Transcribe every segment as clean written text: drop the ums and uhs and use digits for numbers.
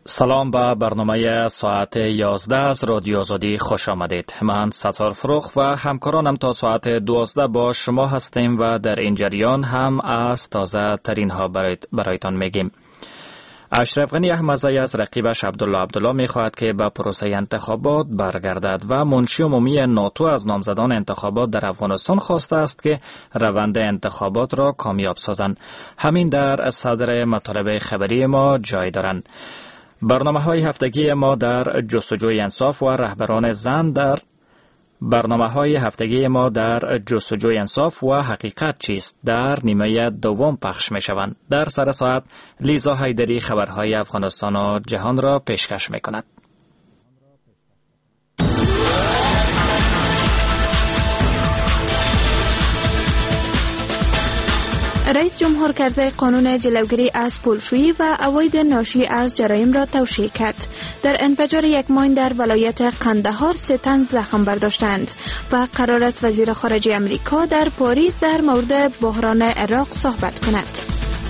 سلام به برنامه ساعت 11 از رادیو آزادی خوش آمدید. من ستار فروخ و همکارانم تا ساعت 12 با شما هستیم و در این جریان هم از تازه ترین ها برایتان میگیم. اشرف غنی احمدزی از رقیبش عبدالله میخواهد که به پروسه انتخابات برگردد و منشی عمومی ناتو از نامزدان انتخابات در افغانستان خواسته است که روند انتخابات را کامیاب سازند. همین در صدر مطالب خبری ما جای دارند. برنامه‌های هفتگی ما در جستجوی انصاف و رهبران زن و حقیقت چیست در نیمه دوم پخش می‌شوند. در سر ساعت لیزا حیدری خبرهای افغانستان و جهان را پیشکش می‌کند. رئیس جمهور کرزی قانون جلوگیری از پولشویی و عواید ناشی از جرایم را توشیح کرد. در انفجار یک ماین در ولایت قندهار 3 تن زخم برداشتند و قرار است وزیر خارجه امریکا در پاریس در مورد بحران عراق صحبت کند.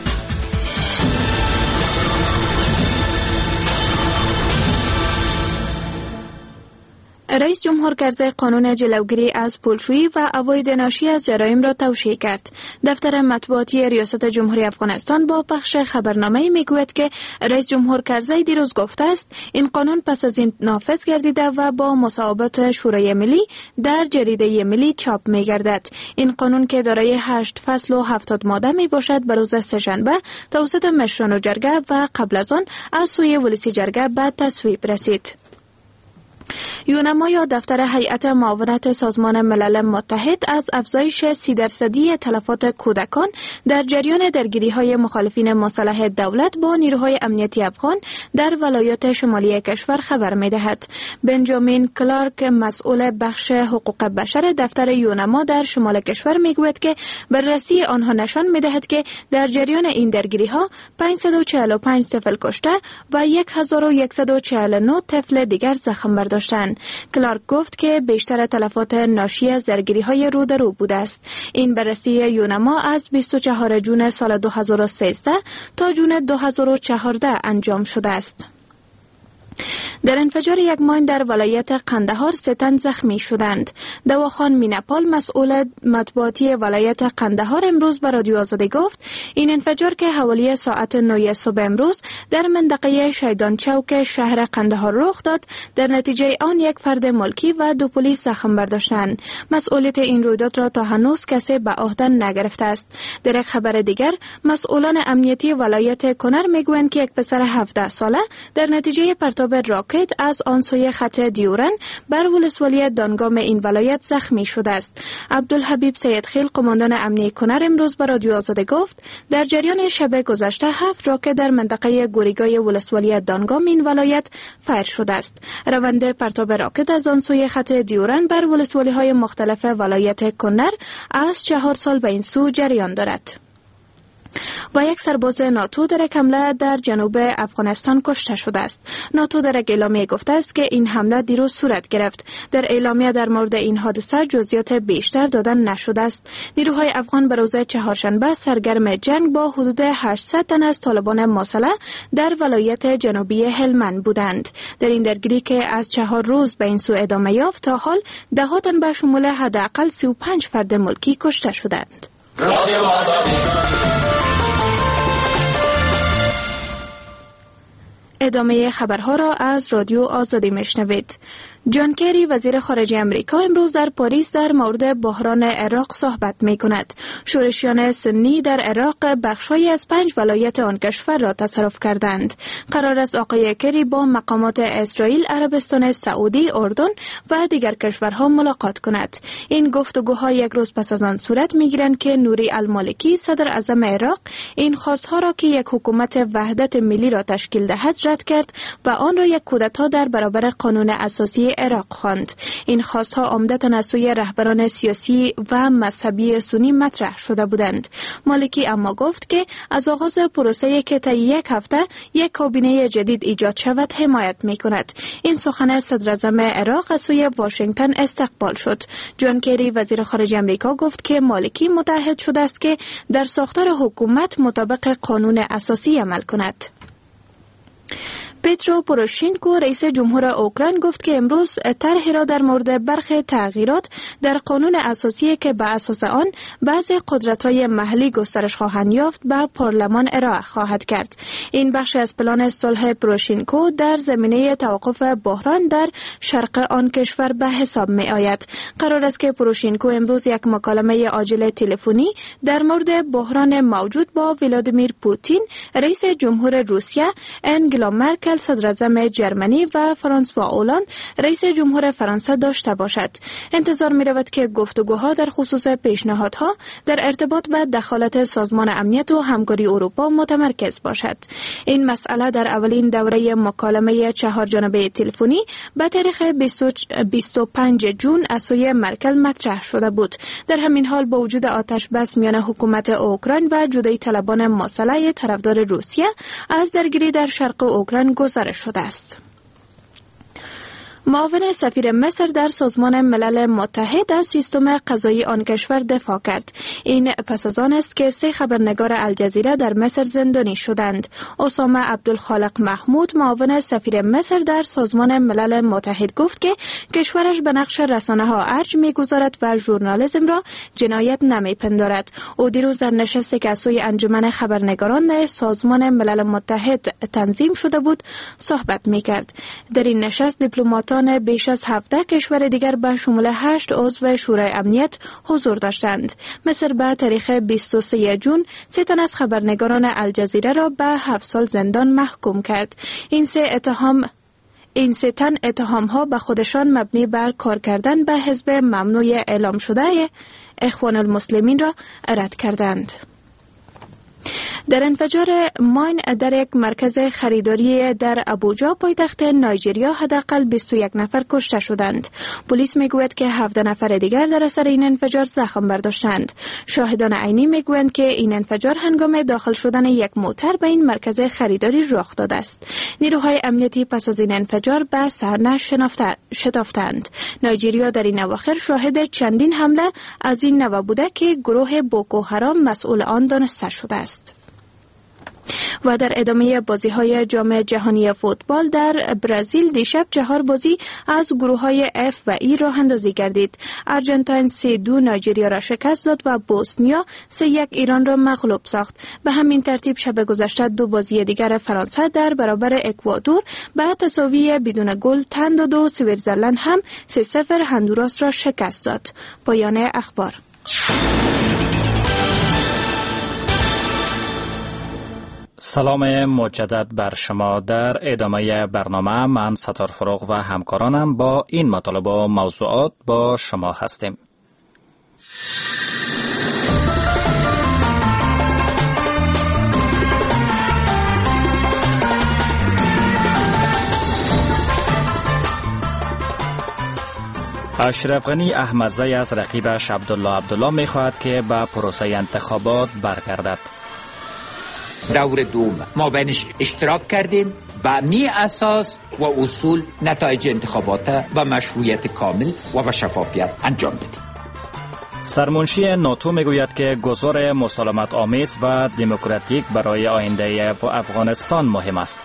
رئیس جمهور کرزی قانون جلوگیری از پولشویی و عواید ناشی از جرایم را توشیح کرد. دفتر مطبوعاتی ریاست جمهوری افغانستان با پخش خبرنامه‌ای میگوید که رئیس جمهور کرزی دیروز گفته است این قانون پس از این نافذ گردیده و با مصوبات شورای ملی در جریده ملی چاپ می‌گردد. این قانون که دارای 8 فصل و 70 ماده میباشد به روز سه‌شنبه توسط مشران جرگه و قبل از آن از سوی ولسی جرگه به تصویب رسید. یونما یا دفتر هیئت معاونت سازمان ملل متحد از افزایش 30% تلفات کودکان در جریان درگیری‌های مخالفین مصالح دولت با نیروهای امنیتی افغان در ولایات شمالی کشور خبر می‌دهد. بنجامین کلارک مسئول بخش حقوق بشر دفتر یونما در شمال کشور میگوید که بررسی آنها نشان می‌دهد که در جریان این درگیری‌ها 545 طفل کشته و 1149 طفل دیگر زخم برداشتند. کلارک گفت که بیشتر تلفات ناشی از درگیری‌های رو در رو بوده است. این بررسی یونما از 24 جون سال 2013 تا جون 2014 انجام شده است. در انفجار یک ماین در ولایت قندهار 3 تن زخمی شدند. دواخان مینپال مسئول مطبوعاتی ولایت قندهار امروز به رادیو آزادی گفت این انفجار که حوالی ساعت 9 صبح امروز در منطقه شیدان چوک شهر قندهار رخ داد در نتیجه آن یک فرد ملکی و 2 پلیس زخم برداشتند. مسئولیت این رویداد را تا هنوز کسی به عهده نگرفته است. در یک خبر دیگر مسئولان امنیتی ولایت کنر میگویند که یک پسر 17 ساله در نتیجه پرتاب راکت از آن سوی خط دیورن بر ولسوالی دانگام این ولایت زخمی شده است. عبدالحبیب سیدخیل قماندان امنیتی کنر امروز به رادیو آزادی گفت در جریان شب گذشته 7 راکت در منطقه گوریگای ولسوالی دانگام این ولایت فایر شده است. روند پرتاب راکت از آن سوی خط دیورن بر ولسوالی های مختلف ولایت کنر از 4 سال به این سو جریان دارد. و یک سرباز ناتو در یک حمله در جنوب افغانستان کشته شده است. ناتو در یک اعلامیه گفته است که این حمله دیروز صورت گرفت. در اعلامیه در مورد این حادثه جزئیات بیشتر داده نشده است. نیروهای افغان به روز چهارشنبه سرگرم جنگ با حدود 800 تن از طالبان مسلح در ولایت جنوبی هلمند بودند. در این درگیری که از 4 روز به این سو ادامه یافت تا حال 10 تن به شمول حداقل 35 فرد ملکی کشته شدند. ادامه خبرها را از رادیو آزادی میشنوید. جان کری وزیر خارجه امریکا امروز در پاریس در مورد بحران عراق صحبت می کند. شورشیان سنی در عراق بخشی از 5 ولایت آن کشور را تصرف کردند. قرار است آقای کری با مقامات اسرائیل، عربستان سعودی، اردن و دیگر کشورها ملاقات کند. این گفتگوها یک روز پس از آن صورت می گیرند که نوری المالکی صدر اعظم عراق این خواستها را که یک حکومت وحدت ملی را تشکیل دهد رد کرد و آن را یک کودتا در برابر قانون اساسی عراق خواند. این خواستها عمدتاً از سوی رهبران سیاسی و مذهبی سنی مطرح شده بودند. مالکی اما گفت که از آغاز پروسه که طی 1 هفته یک کابینه جدید ایجاد شود حمایت می‌کند. این سخن صدر اعظم عراق از سوی واشنگتن استقبال شد. جان کری وزیر خارجه آمریکا گفت که مالکی متعهد شده است که در ساختار حکومت مطابق قانون اساسی عمل کند. پیترو پوروشینکو رئیس جمهور اوکراین گفت که امروز طرحی را در مورد برخی تغییرات در قانون اساسی که به اساس آن بعضی قدرت‌های محلی گسترش خواهند یافت به پارلمان ارائه خواهد کرد. این بخش از پلان صلح پوروشینکو در زمینه توقف بحران در شرق آن کشور به حساب می آید. قرار است که پوروشینکو امروز یک مکالمه عاجل تلفنی در مورد بحران موجود با ولادیمیر پوتین، رئیس جمهور روسیه، انگلا مرکل صدراعظم جرمنی و فرانسوا اولاند رئیس جمهور فرانسه داشته باشد. انتظار می رود که گفتگوها در خصوص پیشنهادها در ارتباط به دخالت سازمان امنیت و همکاری اروپا متمرکز باشد. این مسئله در اولین دوره مکالمه 4 جانبه تلفنی به تاریخ 25 جون از سوی مرکل مطرح شده بود. در همین حال با وجود آتش بس میان حکومت اوکراین و جدایی طلبان مسلح طرفدار روسیه از درگیری در شرق اوکراین گزارش شده است. معاون سفیر مصر در سازمان ملل متحد از سیستم قضایی آن کشور دفاع کرد. این پس از آن است که 3 خبرنگار الجزیره در مصر زندانی شدند. اسامه عبدالخالق محمود، معاون سفیر مصر در سازمان ملل متحد، گفت که کشورش به نقش رسانه‌ها ارج می‌گذارد و ژورنالیسم را جنایت نمی‌پندارد. او دیروز در نشستی که از سوی انجمن خبرنگاران سازمان ملل متحد تنظیم شده بود صحبت می‌کرد. در این نشست دیپلماتان بیش از 17 کشور دیگر به شمول 8 عضو شورای امنیت حضور داشتند. مصر به تاریخ 23 جون 3 تن از خبرنگاران الجزیره را به 7 سال زندان محکوم کرد. این 3 تن اتهام‌ها به خودشان مبنی بر کار کردن به حزب ممنوع اعلام شده اخوان المسلمین را رد کردند. در انفجار ماین در یک مرکز خریداری در ابوجا پایتخت نایجریا حداقل 21 نفر کشته شدند. پلیس میگوید که 17 نفر دیگر در اثر این انفجار زخم برداشتند. شاهدان عینی میگویند که این انفجار هنگام داخل شدن یک موتر به این مرکز خریداری رخ داده است. نیروهای امنیتی پس از این انفجار به صحنه شتافتند. نایجریا در این اواخر شاهد چندین حمله از این نوع بوده که گروه بوکو حرام مسئول آن دانسته شده است. و در ادامه بازی‌های جام جهانی فوتبال در برزیل دیشب 4 بازی از گروه‌های F و E راه اندازی گردید. آرژانتین 3-2 نایجریا را شکست داد و بوسنیا 3-1 ایران را مغلوب ساخت. به همین ترتیب شب گذشته 2 بازی دیگر فرانسه در برابر اکوادور به تساوی بدون گل تن داد و سوئیسرلند هم 3-0 هندوراس را شکست داد. پایان اخبار. سلام مجدد بر شما. در ادامه برنامه من ستار فروغ و همکارانم با این مطالب و موضوعات با شما هستیم. اشرف غنی احمدزی از رقیبش عبدالله می‌خواهد که به پروسه انتخابات برگردد. دور دوم ما بینش اشتراک کردیم و می اساس و اصول نتایج انتخابات و مشروعیت کامل و به شفافیت انجام بدیم. سرمنشی ناتو میگوید که گذار مسالمت آمیز و دموکراتیک برای آینده افغانستان مهم است.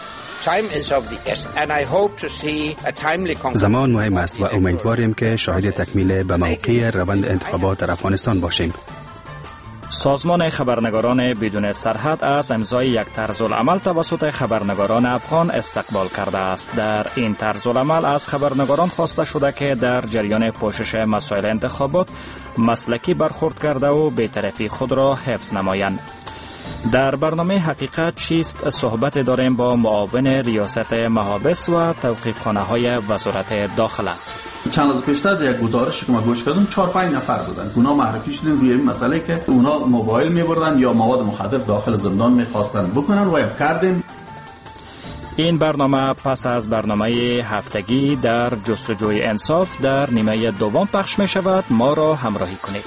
زمان مهم است و امیدواریم که شاهد تکمیل به موقع روند انتخابات در افغانستان باشیم. سازمان خبرنگاران بدون سرحد از امضای یک طرزالعمل توسط خبرنگاران افغان استقبال کرده است. در این طرزالعمل از خبرنگاران خواسته شده که در جریان پوشش مسائل انتخابات مسلکی برخورد کرده و بی‌طرفی خود را حفظ نمایند. در برنامه حقیقت چیست صحبت داریم با معاون ریاست محابس و توقیفخانه‌های وزارت داخله. چند روز پیشتر در یک گزارشی که ما گوش کردم 4-5 نفر بودن. اونا معرفی شدن روی این مسئله که اونا موبایل می‌بردن یا مواد مخدر داخل زندان می‌خواستن بکنن و کردیم. این برنامه پس از برنامه هفتگی در جستجوی انصاف در نیمه دوم پخش می‌شود. ما را همراهی کنید.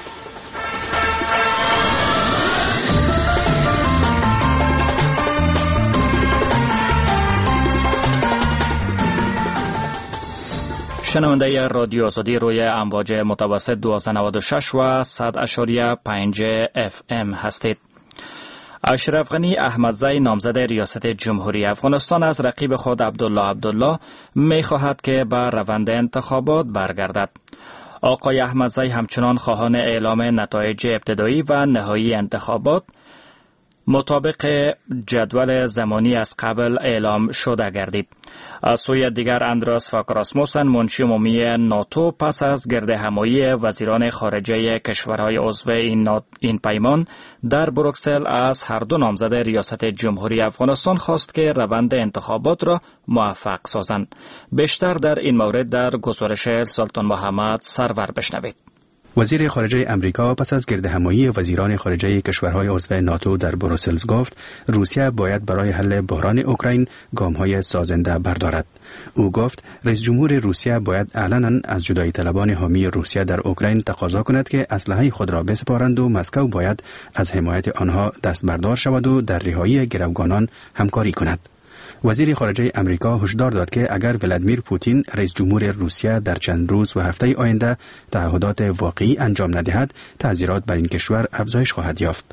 شنونده رادیو آزادی روی امواج متوسط 1296 و 100.5 FM هستید. اشرف غنی احمدزی نامزد ریاست جمهوری افغانستان از رقیب خود عبدالله می خواهد که به روند انتخابات برگردد. آقای احمدزی همچنان خواهان اعلام نتایج ابتدایی و نهایی انتخابات مطابق جدول زمانی از قبل اعلام شده گردید. از سوی دیگر اندراس فاک راسموسن منشی عمومی ناتو پس از گرد همایی وزیران خارجه کشورهای عضو این پیمان در بروکسل از هر دو نامزد ریاست جمهوری افغانستان خواست که روند انتخابات را موفق سازند. بیشتر در این مورد در گزارش سلطان محمد سرور بشنوید. وزیر خارجه امریکا پس از گرد همایی وزیران خارجه کشورهای عضو ناتو در بروسل گفت روسیه باید برای حل بحران اوکراین گام‌های سازنده بردارد. او گفت رئیس جمهور روسیه باید علنا از جدایی طلبان حامی روسیه در اوکراین تقاضا کند که اسلحه خود را بسپارند و مسکو باید از حمایت آنها دست بردار شود و در رهایی گروگانان همکاری کند. وزیر خارجه امریکا هشدار داد که اگر ولادیمیر پوتین رئیس جمهور روسیه در چند روز و هفته آینده تعهدات واقعی انجام ندهد، تعذیرات بر این کشور افزایش خواهد یافت.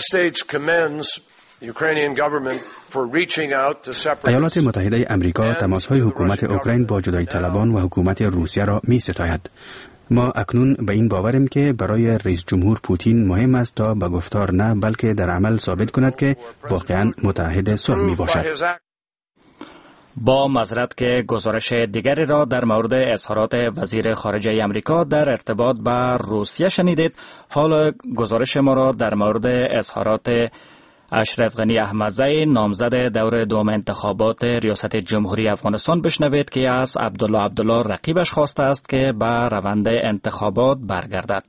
ایالات متحده امریکا تماس‌های حکومت اوکراین با جدایی طلبان و حکومت روسیه را می‌ستاید. ما اکنون به این باوریم که برای رئیس جمهور پوتین مهم است تا به گفتار نه بلکه در عمل ثابت کند که واقعاً متحد صلح میباشد. با معذرت که گزارش دیگری را در مورد اظهارات وزیر خارجه امریکا در ارتباط با روسیه شنیدید. حالا گزارش ما را در مورد اظهارات اشرف غنی احمدزی نامزد دور دوم انتخابات ریاست جمهوری افغانستان بشنوید که از عبدالله رقیبش خواسته است که به روند انتخابات برگردد.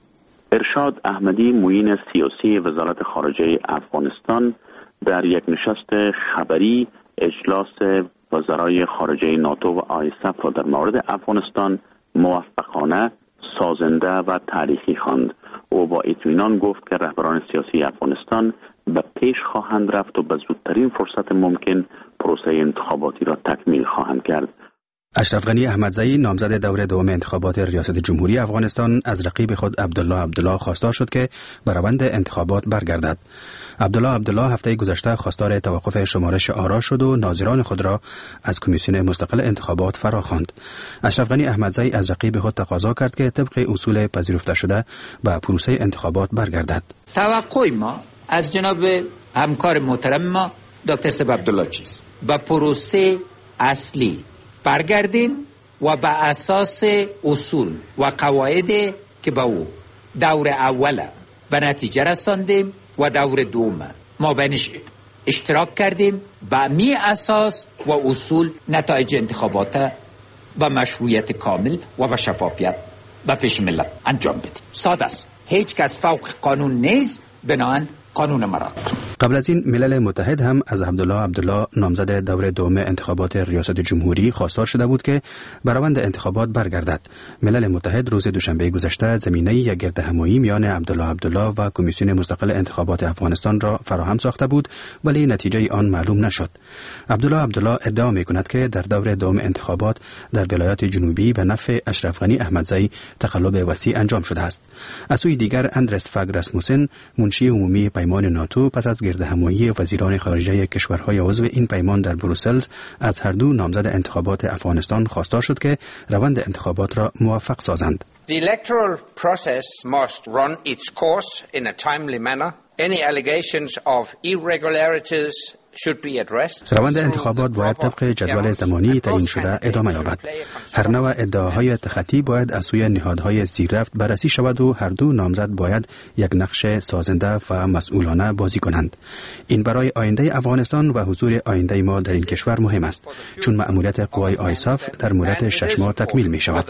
ارشاد احمدی معین سیاسی وزارت خارجه افغانستان در یک نشست خبری اجلاس وزرای خارجه ناتو و آیسف را در مورد افغانستان موفقانه، سازنده و تاریخی خواند. او با اطمینان گفت که رهبران سیاسی افغانستان به پیش خواهند رفت و به زودترین فرصت ممکن پروسه انتخاباتی را تکمیل خواهند کرد. اشرف غنی احمدزی نامزد دور دوم انتخابات ریاست جمهوری افغانستان از رقیب خود عبدالله خواستار شد که به روند انتخابات برگردد. عبدالله هفته گذشته خواستار توقف شمارش آرا شد و ناظران خود را از کمیسیون مستقل انتخابات فراخواند. اشرف غنی احمدزی از رقیب خود تقاضا کرد که طبق اصول پذیرفته شده به پروسه انتخابات برگردد. توقع ما از جناب همکار محترم ما دکتر سب عبدالله چیست؟ با پروسه اصلی برگردیم و به اساس اصول و قواعد که با او دور اول به نتیجه رساندیم و دور دوم ما بینش اشتراک کردیم، به می اساس و اصول نتایج انتخابات با مشروعیت کامل و با شفافیت به پیش ملت انجام بدیم. ساده است، هیچ کس فوق قانون نیست، بنابراین قانون مرا. قبل از این ملل متحد هم از عبدالله نامزد دور دوم انتخابات ریاست جمهوری خواستار شده بود که به روند انتخابات برگردد. ملل متحد روز دوشنبه گذشته زمینه یک گرد همایی میان عبدالله و کمیسیون مستقل انتخابات افغانستان را فراهم ساخته بود، ولی نتیجه آن معلوم نشد. عبدالله ادعا می‌کند که در دور دوم انتخابات در ولایات جنوبی به نفع اشرف غنی احمدزی تقلب وسیع انجام شده است. از سوی دیگر اندرس فاگ راسموسن منشی عمومی پیمان ناتو پس از گرد همایی وزیران خارجه کشورهای عضو این پیمان در بروسل از هر دو نامزد انتخابات افغانستان خواستار شد که روند انتخابات را موفق سازند. The electoral process must run its course in a timely manner. Any allegations of irregularities should be addressed. روند انتخابات باید طبق جدول زمانی تعیین شده ادامه یابد. هر نوع ادعاهای تخطی باید از سوی نهادهای زیررفت بررسی شود و هر دو نامزد باید یک نقش سازنده و مسئولانه بازی کنند. این برای آینده افغانستان و حضور آینده ما در این کشور مهم است، چون مأموریت قوای آیساف در مدت 6 ماه تکمیل می شود.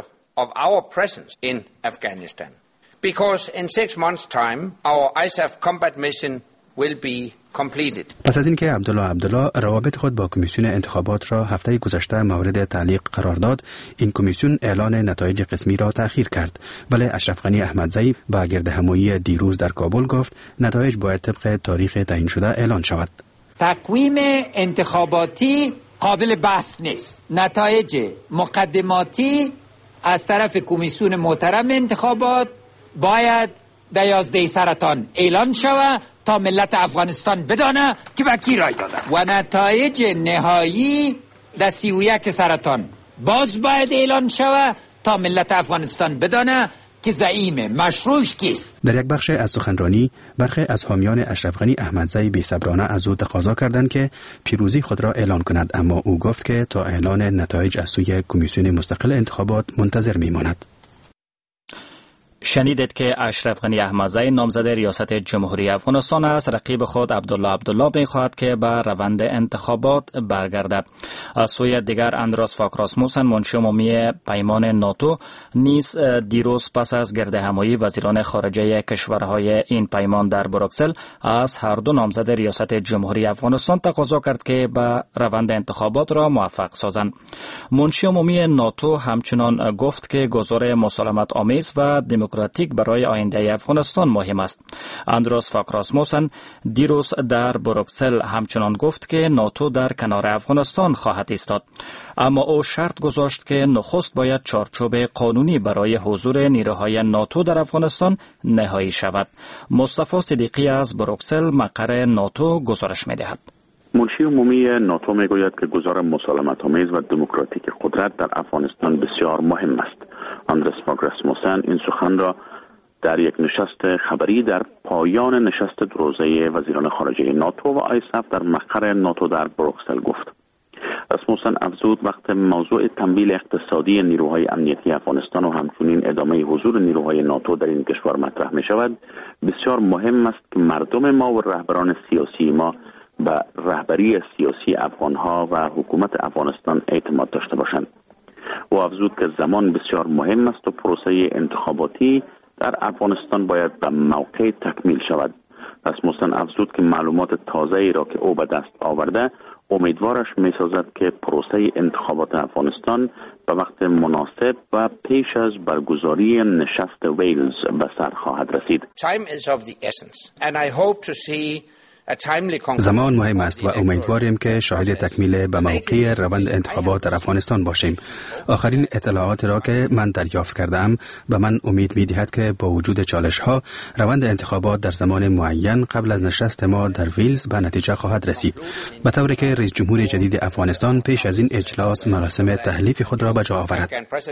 Of our presence in Afghanistan, because in 6 months' time our ISAF combat mission will be completed. پس از اینکه عبدالله روابط خود با کمیسیون انتخابات را هفته گذشته مورد تعلیق قرار داد، این کمیسیون اعلان نتایج قسمی را تأخیر کرد، ولی اشرف غنی احمدزی با گرد همایی دیروز در کابل گفت نتایج باید طبق تاریخ تعیین شده اعلان شود. تقویم انتخاباتی قابل بحث نیست. نتایج مقدماتی از طرف کمیسیون محترم انتخابات باید در 11 سرطان اعلان شود تا ملت افغانستان بدانه که به کی رای دادن و نتایج نهایی در 31 سرطان باز باید اعلان شود تا ملت افغانستان بدانه که زعیم مشروعش کیست. در یک بخش از سخنرانی برخی از حامیان اشرف غنی احمدزی بی‌صبرانه از او تقاضا کردند که پیروزی خود را اعلان کند، اما او گفت که تا اعلان نتایج از سوی کمیسیون مستقل انتخابات منتظر میماند. شنیدید که اشرف غنی احمدزی نامزد ریاست جمهوری افغانستان است. رقیب خود عبدالله می‌خواهد که به روند انتخابات برگردد. از سوی دیگر اندراس فاک راسموسن منشی عمومی پیمان ناتو نیز دیروز پس از گرد همایی وزیران خارجه کشورهای این پیمان در بروکسل از هر دو نامزد ریاست جمهوری افغانستان تقاضا کرد که به روند انتخابات را موفق سازند. منشی عمومی ناتو همچنان گفت که گذار مسالمت آمیز و دموکراتیک برای آینده افغانستان مهم است. اندراس فاک راسموسن دیروز در بروکسل همچنان گفت که ناتو در کنار افغانستان خواهد ایستاد، اما او شرط گذاشت که نخست باید چارچوب قانونی برای حضور نیروهای ناتو در افغانستان نهایی شود. مصطفی صدیقی از بروکسل مقر ناتو گزارش می‌دهد. منشی عمومی ناتو میگوید که گذار مسالمت‌آمیز و دموکراتیک قدرت در افغانستان بسیار مهم است. اندراس فاک راسموسن این سخن را در یک نشست خبری در پایان نشست روزه وزیران خارجه ناتو و آیسف در مقر ناتو در بروکسل گفت. راسموسن افزود وقت موضوع تمویل اقتصادی نیروهای امنیتی افغانستان و همچنین ادامه حضور نیروهای ناتو در این کشور مطرح می شود، بسیار مهم است که مردم ما و رهبران سیاسی ما به رهبری سیاسی افغانها و حکومت افغانستان اعتماد داشته باشند. و افزود که زمان بسیار مهم است و پروسه انتخاباتی در افغانستان باید به موقع تکمیل شود. راسموسن افزود که معلومات تازه‌ای را که او به دست آورده امیدوارش می‌سازد که پروسه انتخابات افغانستان به وقت مناسب و پیش از برگزاری نشست ویلز به سر خواهد رسید. Time is of the essence and I hope to see زمان مهم است و امیدواریم که شاهد تکمیل به موقع روند انتخابات در افغانستان باشیم. آخرین اطلاعات را که من دریافت کردم به من امید می‌دهد که با وجود چالش‌ها روند انتخابات در زمان معین قبل از نشست ما در ویلز به نتیجه خواهد رسید، به طوری که رئیس جمهور جدید افغانستان پیش از این اجلاس مراسم تحلیف خود را به جا آورد.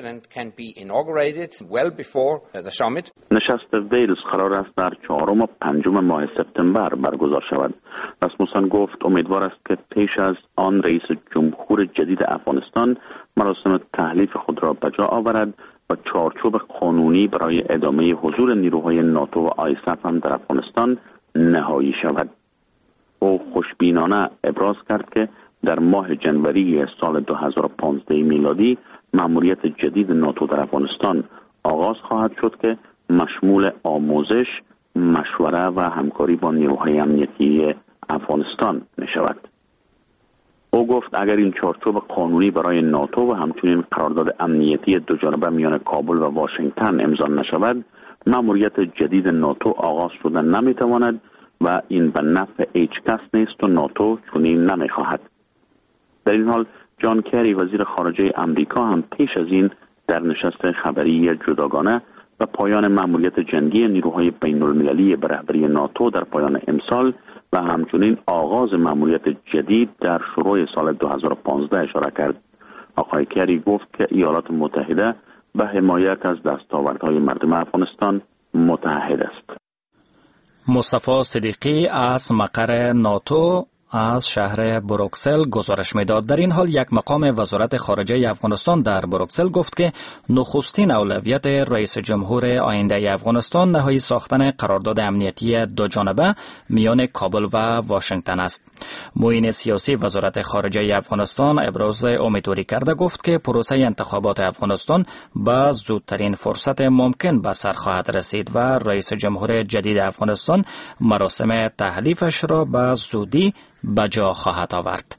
نشست ویلز قرار است در 4 و 5 ماه سپتامبر برگزار شود. راسموسن گفت امیدوار است که پیش از آن رئیس جمهور جدید افغانستان مراسم تحلیف خود را به جا آورد و چارچوب قانونی برای ادامه حضور نیروهای ناتو و آیسف هم در افغانستان نهایی شود. او خوشبینانه ابراز کرد که در ماه جنوری سال 2015 میلادی مأموریت جدید ناتو در افغانستان آغاز خواهد شد که مشمول آموزش، مشوره و همکاری با نیروهای امنیتی افغانستان می شود. او گفت اگر این چارچوب قانونی برای ناتو و همچنین قرارداد امنیتی دوجانبه میان کابل و واشنگتن امضا نشود، مأموریت جدید ناتو آغاز شدن نمی تواند و این به نفع هیچ کس نیست و ناتو چنین نمی خواهد. در این حال جان کری وزیر خارجه امریکا هم پیش از این در نشست خبری جداگانه و پایان مأموریت جنگی نیروهای بین المللی به رهبری ناتو در پایان امسال و همچنین آغاز مأموریت جدید در شروع سال 2015 اشاره کرد. آقای کری گفت که ایالات متحده به حمایت از دستاوردهای مردم افغانستان متحد است. مصطفی صدیقی از مقر ناتو از شهر بروکسل گزارش میداد. در این حال یک مقام وزارت خارجه افغانستان در بروکسل گفت که نخستین اولویت رئیس جمهور آینده افغانستان نهایی ساختن قرارداد امنیتی دوجانبه میان کابل و واشنگتن است. معین سیاسی وزارت خارجه افغانستان ابراز امیدواری کرده گفت که پروسه انتخابات افغانستان با زودترین فرصت ممکن به سر خواهد رسید و رئیس جمهور جدید افغانستان مراسم تحلیفش را به زودی به جا خواهد آورد.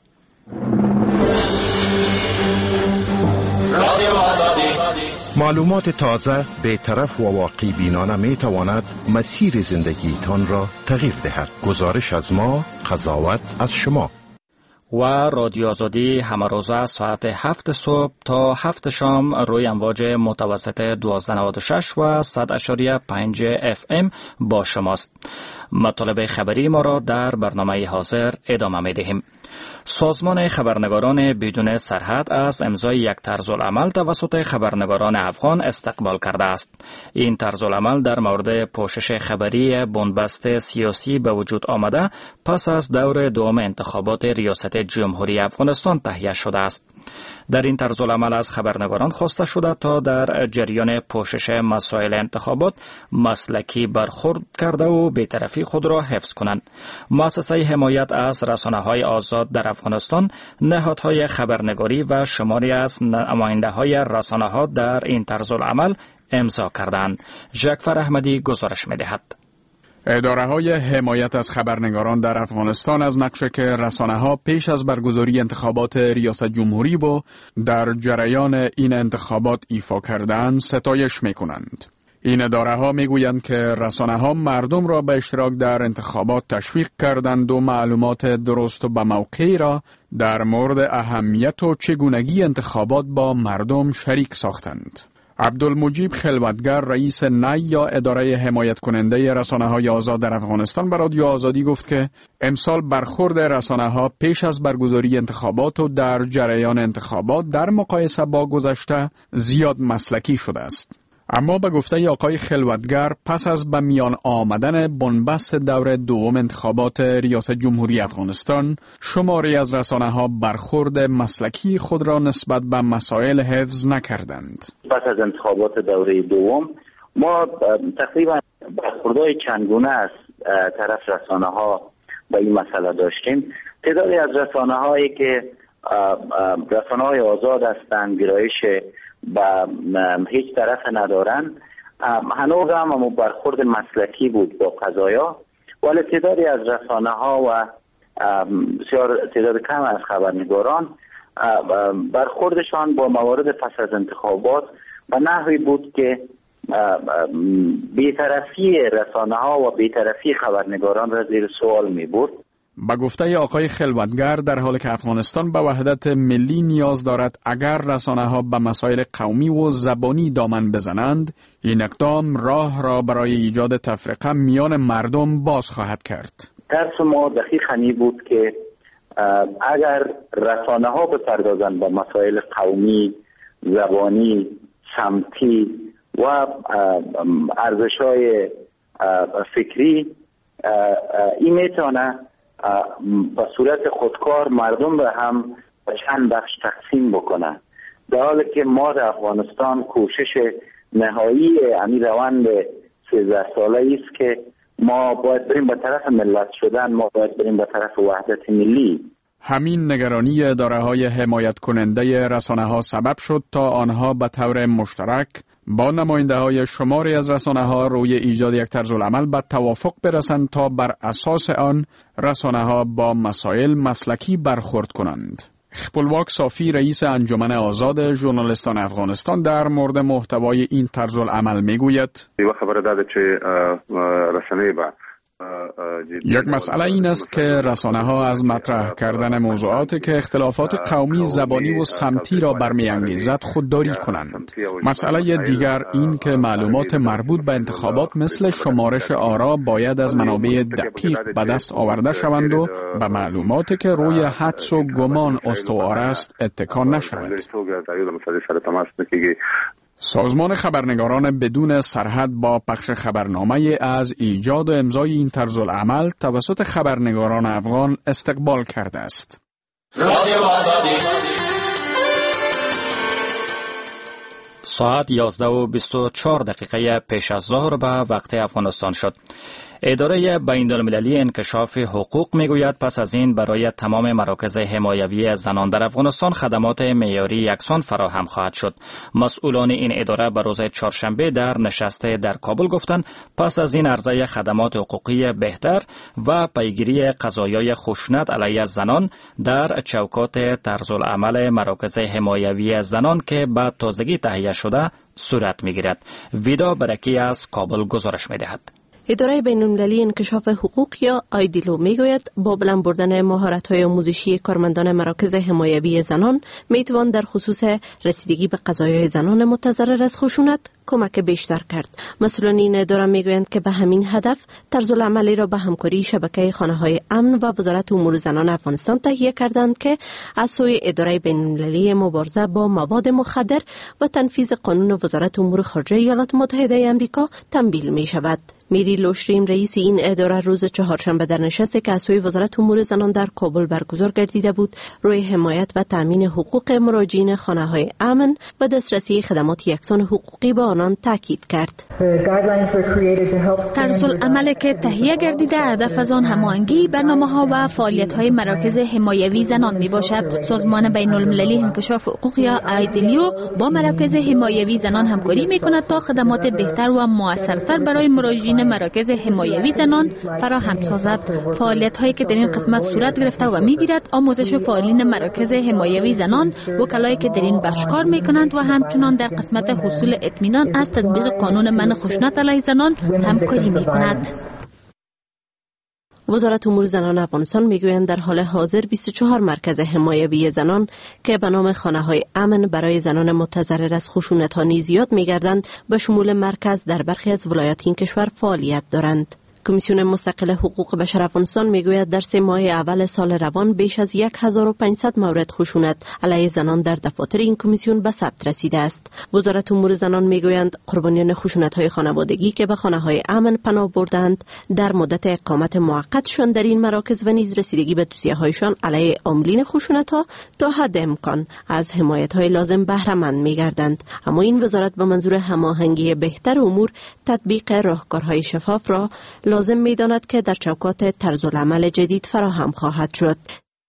معلومات تازه، بی‌طرف و واقع بینانه می تواند مسیر زندگی تان را تغییر دهد. گزارش از ما، قضاوت از شما. و رادیو آزادی همه روزه ساعت 7 صبح تا 7 شام روی امواج متوسط 1296 و 100.5 FM با شماست. مطالب خبری ما را در برنامه حاضر ادامه می دهیم. سازمان خبرنگاران بدون سرحد از امضای یک طرزالعمل توسط خبرنگاران افغان استقبال کرده است. این طرزالعمل در مورد پوشش خبری بنبست سیاسی به وجود آمده پس از دور دوم انتخابات ریاست جمهوری افغانستان تهیه شده است. در این طرزالعمل از خبرنگاران خواسته شده تا در جریان پوشش مسائل انتخابات مسلکی برخورد کرده و بی‌طرفی خود را حفظ کنند. مؤسسه حمایت از رسانه‌های آزاد در افغانستان نهادهای خبرنگاری و شماری از نماینده‌های رسانه‌ها در این طرزالعمل امضا کردند. ژکفر احمدی گزارش می‌دهد. اداره‌های حمایت از خبرنگاران در افغانستان از نقشه که رسانه‌ها پیش از برگزاری انتخابات ریاست جمهوری و در جریان این انتخابات ایفا کردند ستایش می‌کنند. این اداره‌ها می‌گویند که رسانه‌ها مردم را به اشتراک در انتخابات تشویق کردند و معلومات درست و به موقعی را در مورد اهمیت و چگونگی انتخابات با مردم شریک ساختند. عبدالمجیب خلوتگر رئیس نی یا اداره حمایت کننده رسانه‌های آزاد در افغانستان به رادیو آزادی گفت که امسال برخورد رسانه‌ها پیش از برگزاری انتخابات و در جریان انتخابات در مقایسه با گذشته زیاد مسلکی شده است. اما به گفته آقای خلوتگر پس از به میان آمدن بنبست دور دوم انتخابات ریاست جمهوری افغانستان شماری از رسانه‌ها برخورد مسلکی خود را نسبت به مسائل حفظ نکردند. پس از انتخابات دوره دوم ما تقریبا برخوردهای چندگونه از طرف رسانه‌ها به این مسئله داشتیم. تعدادی از رسانه‌هایی که رسانه‌های آزاد هستند، گرایش با هیچ طرف ندارن، هنوز هم برخورد مسلکی بود با قضایا، ولی تعدادی از رسانه‌ها و تعداد کم از خبرنگاران برخوردشان با موارد پس از انتخابات به نحوی بود که بی‌طرفی رسانه‌ها و بی‌طرفی خبرنگاران را زیر سوال می‌برد. با گفته آقای خلوتگر در حالی که افغانستان به وحدت ملی نیاز دارد، اگر رسانه‌ها به مسائل قومی و زبانی دامن بزنند، این اقدام راه را برای ایجاد تفرقه میان مردم باز خواهد کرد. ترس ما دقیقاً این بود که اگر رسانه‌ها بپردازند به مسائل قومی، زبانی، سمتی و ارزش‌های فکری، این میتونه به صورت خودکار مردم را هم به چند بخش تقسیم بکنه، در حالی که ما در افغانستان کوشش نهایی همین روند 13 ساله است که ما باید بریم به طرف ملت شدن، ما باید بریم به طرف وحدت ملی. همین نگرانی اداره‌های حمایت کننده رسانه‌ها سبب شد تا آنها به طور مشترک با نماینده‌های شماری از رسانه‌ها روی ایجاد یک طرزالعمل به توافق برسند تا بر اساس آن رسانه‌ها با مسائل مسلکی برخورد کنند. خپلواک صافی رئیس انجمن آزاد ژورنالیستان افغانستان در مورد محتوای این طرزالعمل میگوید: خبر داده که رسانه با یک مسئله این است که رسانه‌ها از مطرح کردن موضوعاتی که اختلافات قومی، زبانی و سمتی را برمی‌انگیزد خودداری کنند. مسئله دیگر این که معلومات مربوط به انتخابات مثل شمارش آرا باید از منابع دقیق به دست آورده شوند و به معلوماتی که روی حدس و گمان استوار است اتکا نشود. سازمان خبرنگاران بدون سرحد با پخش خبرنامه از ایجاد و امضای این طرزالعمل توسط خبرنگاران افغان استقبال کرده است. ساعت 11:24 پیش از ظهر به وقت افغانستان شد. اداره بین‌المللی انکشاف حقوق میگوید پس از این برای تمام مراکز حمایوی زنان در افغانستان خدمات معیاری یکسان فراهم خواهد شد. مسئولان این اداره به روز چهارشنبه در نشست در کابل گفتند پس از این عرضه خدمات حقوقی بهتر و پیگیری قضایای خشونت علیه زنان در چوکات طرزالعمل مراکز حمایوی زنان که به تازگی تهیه شده صورت میگیرد. ویدا برکی از کابل گزارش میدهد. اداره بین‌المللی انکشاف حقوق یا آیدیلو میگوید با بلند بردن مهارت‌های آموزشی کارمندان مراکز حمایوی زنان میتوان در خصوص رسیدگی به قضایای زنان متضرر از خشونت کمک بیشتر کرد. مسئولان این اداره میگویند که به همین هدف طرزالعملی را به همکاری شبکه خانه‌های امن و وزارت امور زنان افغانستان تهیه کردند که از سوی اداره بین‌المللی مبارزه با مواد مخدر و تنفیذ قانون وزارت امور خارجه ایالات متحده آمریکا تمویل می شود. میری لوشریم رئیس این اداره روز چهارشنبه در نشستی که از سوی وزارت امور زنان در کابل برگزار گردیده بود روی حمایت و تامین حقوق مراجعین خانه‌های امن و دسترسی خدمات یکسان حقوقی به آنان تاکید کرد. طرزالعملی که تهیه گردیده هدف از آن هماهنگی برنامه‌ها و فعالیت‌های مراکز حمایوی زنان میباشد. سازمان بین‌المللی انکشاف حقوق یا آیدیلیو با مراکز حمایوی زنان همکاری میکند تا خدمات بهتر و موثرتر برای مراجعین مراکز حمایوی زنان فراهم سازد. فعالیت‌هایی که در این قسمت صورت گرفته و می‌گیرد آموزش فعالین مراکز حمایوی زنان، وکلایی که در این بخش کار می‌کنند و همچنان در قسمت حصول اطمینان از تطبیق قانون منع خشونت علیه زنان همکاری می‌کند. وزارت امور زنان افغانستان میگویند در حال حاضر 24 مرکز حمایوی زنان که به نام خانه‌های امن برای زنان متضرر از خشونت‌ها نیز یاد می‌گردند به شمول مرکز در برخی از ولایات این کشور فعالیت دارند. کمیسیون مستقل حقوق بشر افغانستان میگوید در 3 ماه اول سال روان بیش از 1500 مورد خشونت علیه زنان در دفاتر این کمیسیون به ثبت رسیده است. وزارت امور زنان میگویند قربانیان خشونت‌های خانوادگی که به خانه‌های امن پناه بردند در مدت اقامت موقتشان در این مراکز و نیز رسیدگی به توصیه‌هایشان علیه عاملین خشونت‌ها تا حد امکان از حمایت‌های لازم بهره مند می‌گردند. اما این وزارت به منظور هماهنگی بهتر امور تطبیق راهکارهای شفاف را لازم می‌داند که در چوکات طرزالعمل جدید فراهم خواهد شد.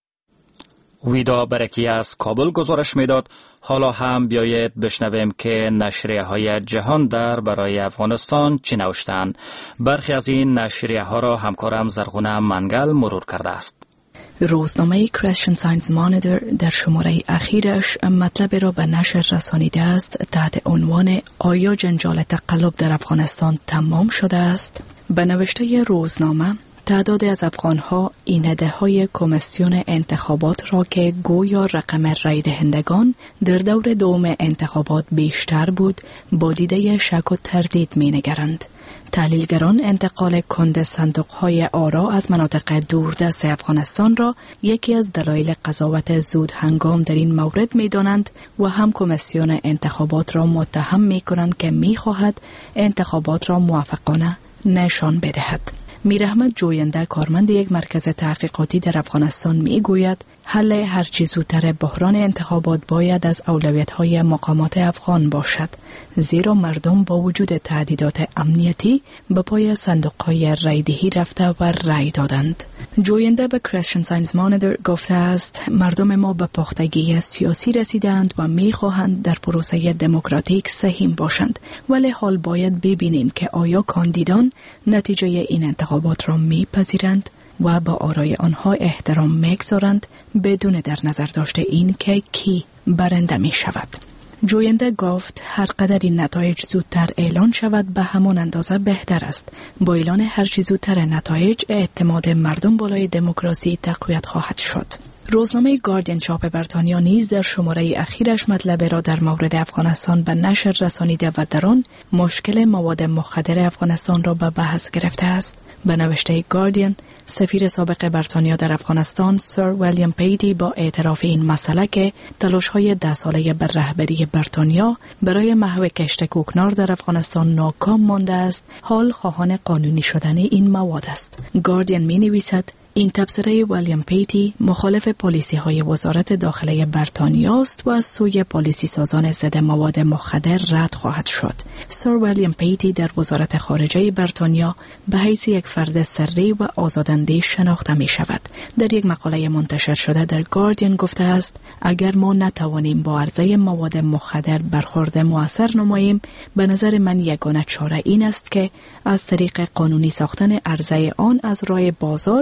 ویدا برکی از کابل گزارش میداد. حالا هم بیایید بشنویم که نشریه‌های جهان در برای افغانستان چی نوشتند. برخی از این نشریه‌ها را همکارم زرغونه منگل مرور کرده است. روزنامه کریستین ساینس مانیتور در شماره اخیرش مطلب را به نشر رسانیده است تحت عنوان آیا جنجال تقلب در افغانستان تمام شده است؟ به نوشته روزنامه تعداد از افغانها اینده‌های کمیسیون انتخابات را که گویا رقم رای دهندگان در دور دوم انتخابات بیشتر بود با دیده شک و تردید می‌نگرند. تحلیلگران انتقال کند صندوق‌های آرا از مناطق دوردست افغانستان را یکی از دلایل قضاوت زود هنگام در این مورد می‌دانند و هم کمیسیون انتخابات را متهم می‌کنند که می‌خواهد انتخابات را موفقانه نشان بدهد. میر احمد جوینده کارمند یک مرکز تحقیقاتی در افغانستان میگوید حل هرچی زودتر بحران انتخابات باید از اولویت‌های مقامات افغان باشد، زیرا مردم با وجود تهدیدات امنیتی به پای صندوق‌های رایدهی رفته و رای دادند. جوینده به کریستین ساینس مانیتور گفته است مردم ما به پختگی سیاسی رسیدند و می‌خواهند در پروسه دموکراتیک سهیم باشند، ولی حال باید ببینیم که آیا کاندیدان نتیجه این انتخابات را میپذیرند و با آرای آنها احترام میگذارند بدون در نظر داشته این که کی برنده می شود. جوینده گفت هر قدر این نتایج زودتر اعلان شود به همان اندازه بهتر است. با اعلان هر چیز زودتر نتایج اعتماد مردم بالای دموکراسی تقویت خواهد شد. روزنامه گاردین چاپ بریتانیا نیز در شماره اخیرش مطلب را در مورد افغانستان به نشر رسانیده و در آن مشکل مواد مخدر افغانستان را به بحث گرفته است. به نوشته گاردین، سفیر سابق بریتانیا در افغانستان سر ویلیام پیتی با اعتراف این مسئله که تلاش‌های 10 ساله بر رهبری بریتانیا برای محو کشت کوکنار در افغانستان ناکام مانده است، حال خواهان قانونی شدن این مواد است. گاردین می‌نویسد این تبصره ویلیام پیتی مخالف پالیسی‌های وزارت داخله بریتانیا است و از سوی پالیسی سازان ضد مواد مخدر رد خواهد شد. سر ویلیام پیتی در وزارت خارجه بریتانیا به حیث یک فرد سری و آزاداندیش شناخته می شود. در یک مقاله منتشر شده در گاردین گفته است اگر ما نتوانیم با عرضه مواد مخدر برخورد مؤثر نماییم، به نظر من یگانه چاره این است که از طریق قانونی ساختن عرضه آن از راه بازار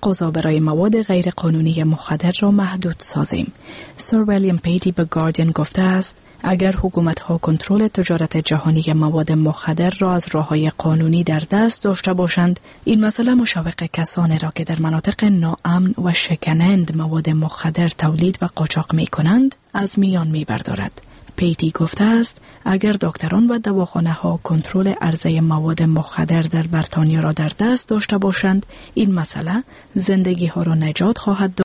تقاضا برای مواد غیر قانونی مخدر را محدود سازیم. سر ویلیام پیتی به گاردین گفته است اگر حکومت‌ها کنترل تجارت جهانی مواد مخدر را از راه‌های قانونی در دست داشته باشند، این مسئله مشوق کسانی را که در مناطق ناامن و شکنند مواد مخدر تولید و قاچاق می‌کنند از میان می‌بردارد. پیتی گفته است اگر دکتران و دواخانه‌ها کنترل عرضه مواد مخدر در بریتانیا را در دست داشته باشند، این مسئله زندگی‌ها را نجات خواهد داد